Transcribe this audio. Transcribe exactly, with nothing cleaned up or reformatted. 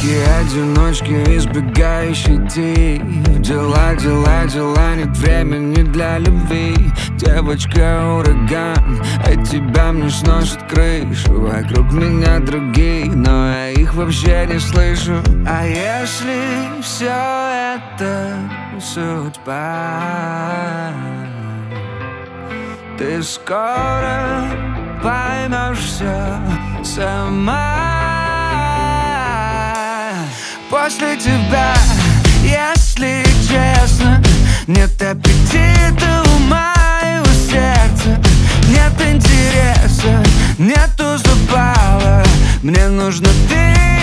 одиночки, избегающие идей. Дела, дела, дела, нет времени для любви. Девочка ураган, от тебя мне сносит крышу. Вокруг меня другие, но я их вообще не слышу. А если все это судьба, ты скоро поймешь все сама. После тебя, если честно, нет аппетита у моего сердца. Нет интереса, нету запала. Мне нужно ты.